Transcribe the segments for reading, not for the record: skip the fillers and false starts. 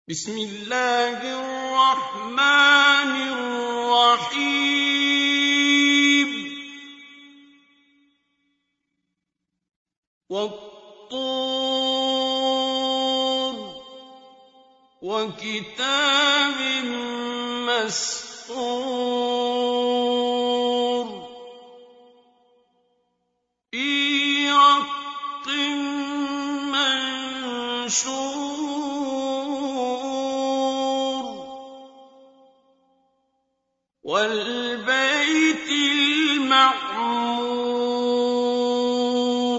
بسم الله الرحمن الرحيم والطور وكتاب مسطور في رق منشور والبيت المعمور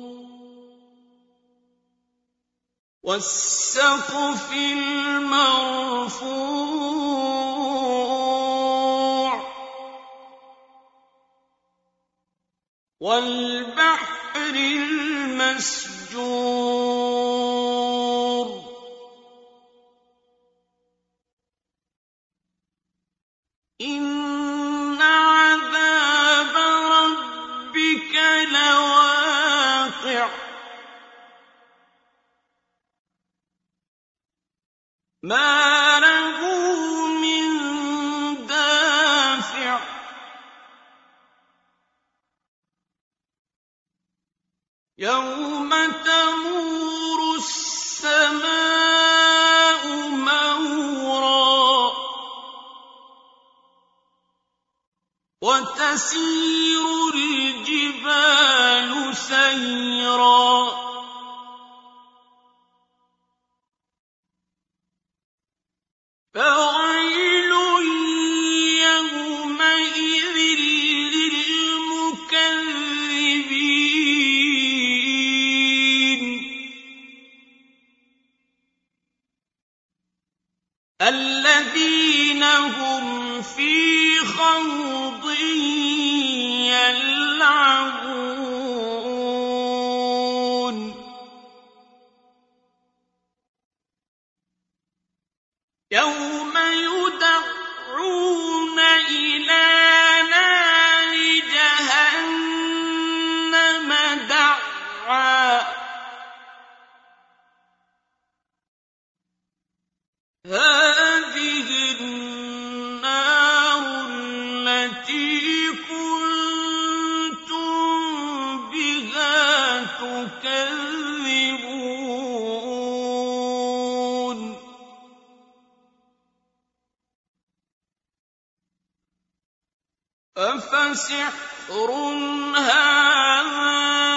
والسقف المرفوع والبحر المسجور إن عذاب ربك لواقع ما له من دافع يوم تمور السماء مورا وتسير الجبال سيرا فويل يومئذ للمكذبين الذين هم في خوض يلعبون يوم يدعون إلى نار جهنم دعا هذه النار التي كنتم بها تكذبون أفسحر هذا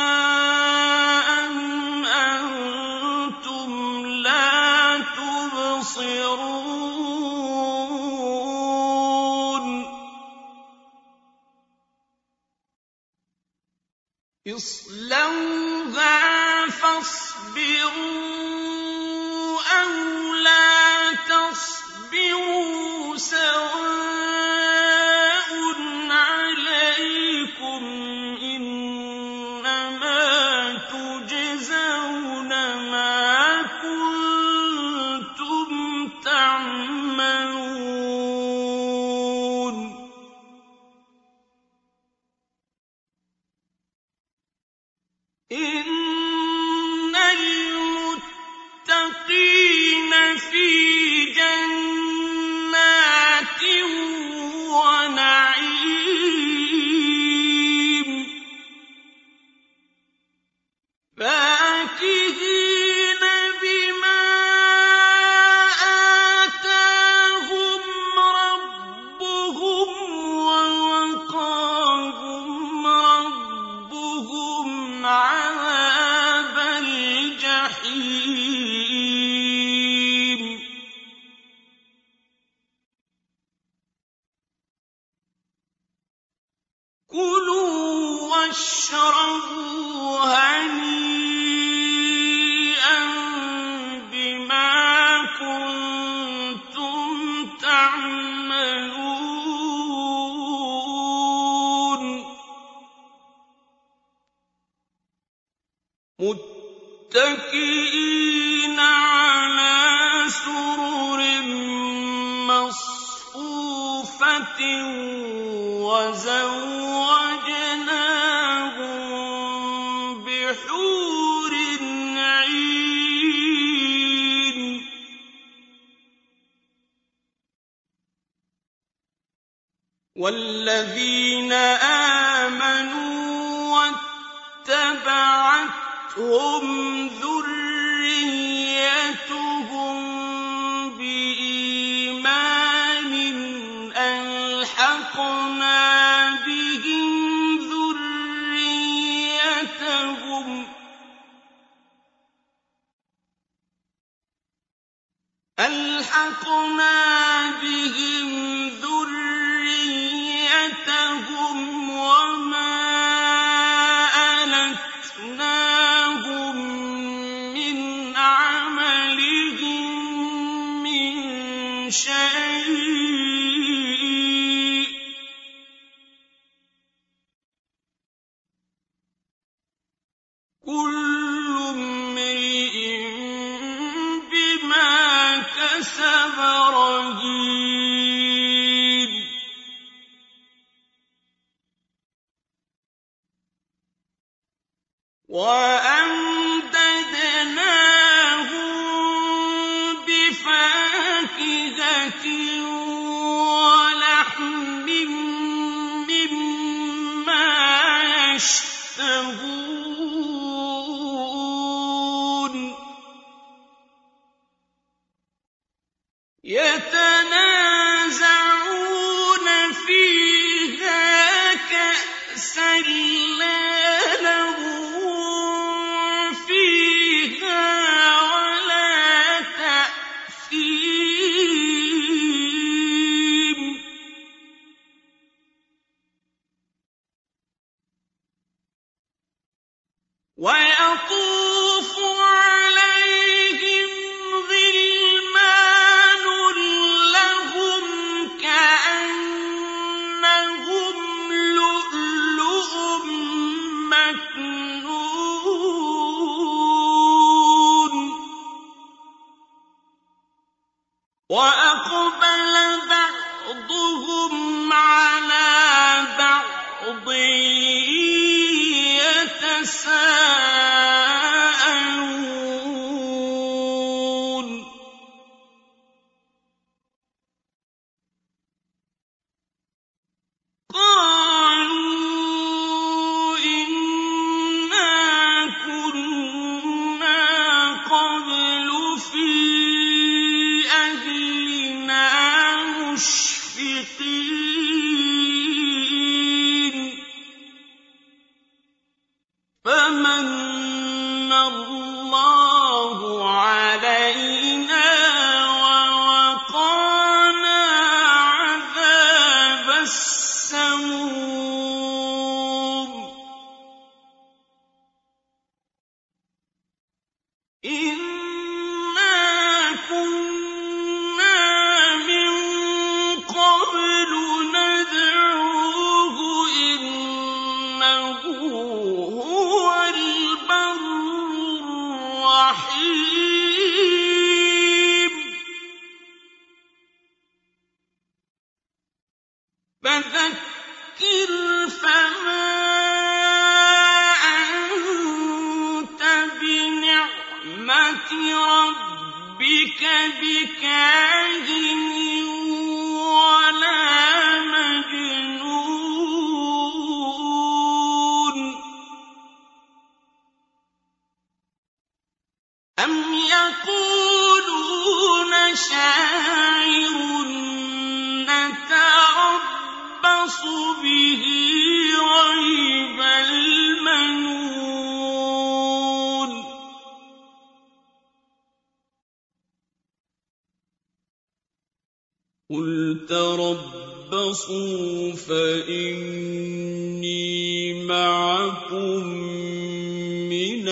أم أنتم لا تبصرون اصلوها فاصبروا أو لا تصبروا سواء عليكم إنما تجزون ما كنتم تعملون إن المتقين في جنات ونعيم فاكهين بما آتاهم ربهم ووقاهم ربهم عذاب الجحيم كلوا واشربوا هنيئا بما كنتم تعملون متكئين على سرر مصفوفة وزوجناهم بحور عين وَالَّذِينَ آمَنُوا وَاتَّبَعَتْهُمْ ذُرِّيَّتُهُم بِإِيمَانٍ أَلْحَقْنَا بِهِمْ ذُرِّيَّتَهُمْ وَمَا أَلَتْنَاهُم مِّنْ عَمَلِهِم مِّن شَيْءٍ ۚ كُلُّ امْرِئٍ بِمَا كَسَبَ رَهِينٌ وَأَمْدَدْنَاهُم بِفَاكِهَةٍ وَلَحْمٍ مِّمَّا يَشْتَهُونَ يَتَنَازَعُونَ فِيهَا كَأْسًا لَّا لَغْوٌ فِيهَا وَلَا تَأْثِيمٌ وَيَطُوفُ عَلَيْهِمْ غِلْمَانٌ لَّهُمْ كَأَنَّهُمْ لُؤْلُؤٌ مَّكْنُونٌ وَأَقْبَلَ بَعْضُهُمْ عَلَىٰ بَعْضٍ يَتَسَاءَلُونَ قَالُوا إِنَّا كُنَّا قَبْلُ فِي أَهْلِنَا مُشْفِقِينَ فَمَنَّ اللَّهُ عَلَيْنَا وَوَقَانَا عَذَابَ السَّمُومِ إِنَّا كُنَّا مِن قَبْلُ نَدْعُوهُ ۖ إِنَّهُ هُوَ الْبَرُّ الرَّحِيمُ فَذَكِّرْ فَمَا أَنتَ بِنِعْمَةِ رَبِّكَ بِكَاهِنٍ وَلَا مَجْنُونٍ أَمْ يَقُولُونَ شَاعِرٌ نَّتَرَبَّصُ بِهِ رَيْبَ الْمَنُونِ قُلْ تَرَبَّصُوا فَإِنِّي مَعَكُم مِّنَ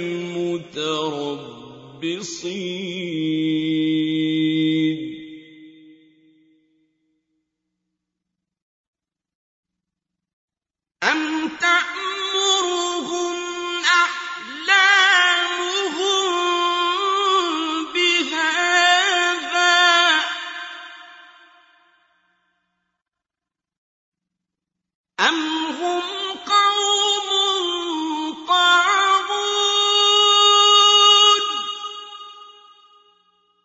الْمُتَرَبِّصِينَ أَمْ تَأْمُرُهُمْ أَحْلَامُهُم بِهَٰذَا أَمْ هُمْ قَوْمٌ طَاغُونَ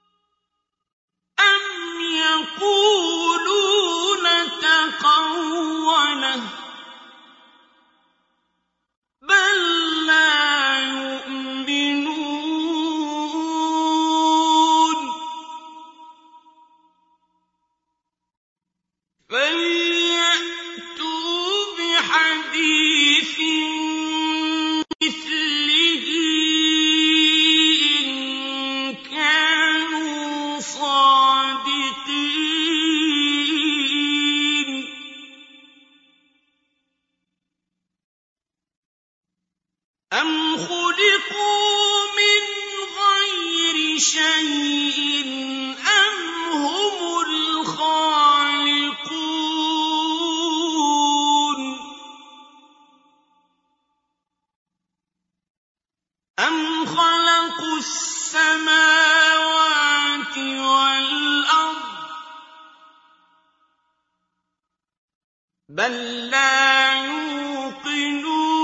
بَل لَّا يُوقِنُونَ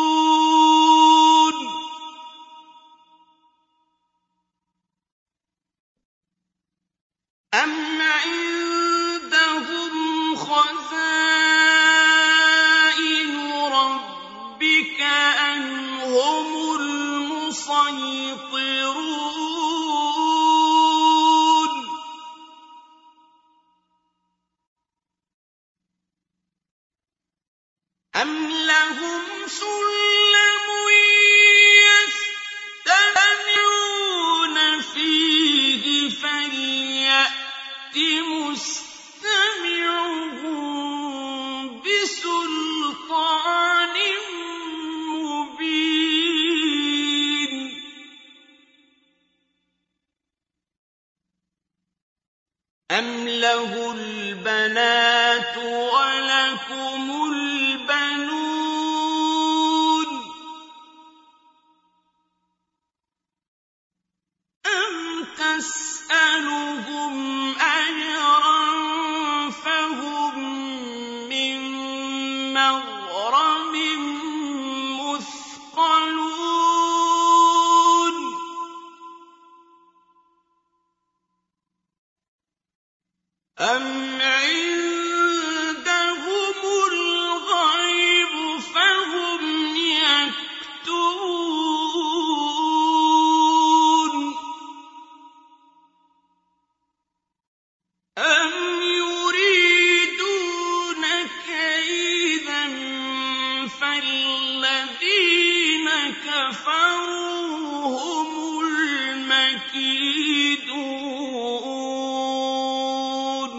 أَمْ عِندَهُمْ خَزَائِنُ رَبِّكَ أَمْ هُمُ الْمُصَيْطِرُونَ أَمْ لَهُمْ سُلَّمٌ يَسْتَمِعُونَ فِيهِ فَلْيَأْتِ مُسْتَمِعُهُم بِسُلْطَانٍ مُّبِينٍ أَمْ لَهُ الْبَنَاتُ وَلَكُمُ الْبَنُونَ أَمْ تَسْأَلُهُمْ أَجْرًا فَهُم مِّن مَّغْرَمٍ مُّثْقَلُونَ أَمْ عِندَهُمُ الْغَيْبُ فَهُمْ يَكْتُبُونَ أَمْ يُرِيدُونَ كَيْدًا فَالَّذِينَ كَفَرُوا هُمُ الْمَكِيدُونَ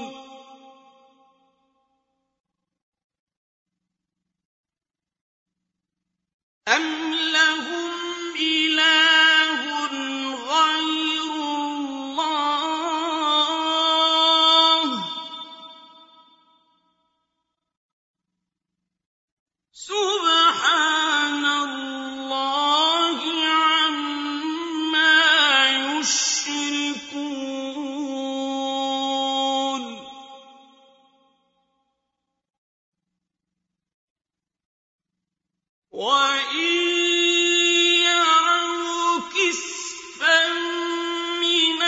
أَمْ لَهُمْ إِلَٰهٌ غَيْرُ اللَّهِ سُبْحَانَ اللَّهِ عَمَّا يُشْرِكُونَ وَإِن يَرَوْا كِسْفًا مِّنَ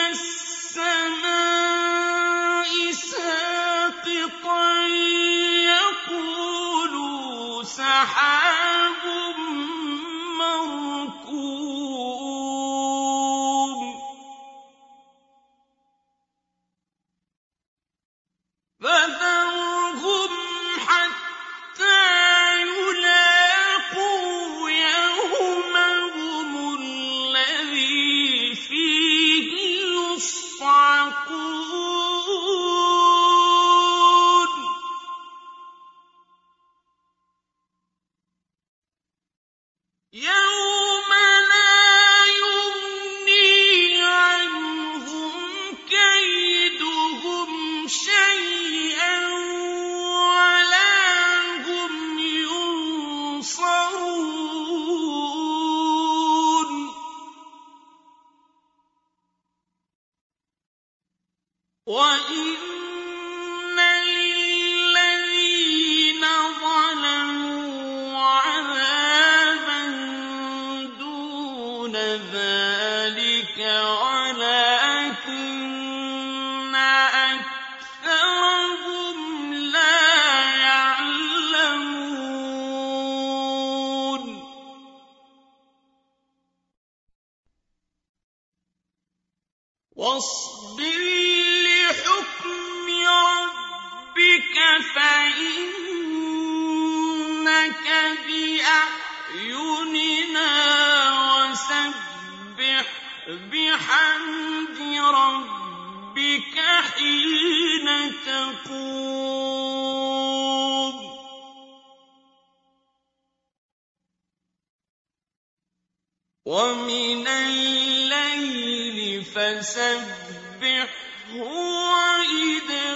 السَّمَاءِ سَاقِطًا يَقُولُوا سَحَابٌ مَّرْكُومٌ فَذَرْهُمْ حَتَّىٰ يُلَاقُوا يَوْمَهُمُ الَّذِي فِيهِ يُصْعَقُونَ يَوْمَ لَا يُغْنِي عَنْهُمْ كَيْدُهُمْ شَيْئًا وَلَا هُمْ يُنصَرُونَ وَإِنَّ لِلَّذِينَ ظَلَمُوا عَذَابًا دُونَ ذَٰلِكَ وَلَٰكِنَّ أَكْثَرَهُمْ لَا يَعْلَمُونَ وَاصْبِرْ لِحُكْمِ رَبِّكَ فَإِنَّكَ بِأَعْيُنِنَا وَسَبِّحْ بِحَمْدِ رَبِّكَ حِينَ تَقُومُ وَمِنَ اللَّيْلِ فَسَبِّحْهُ وَإِدْبَارَ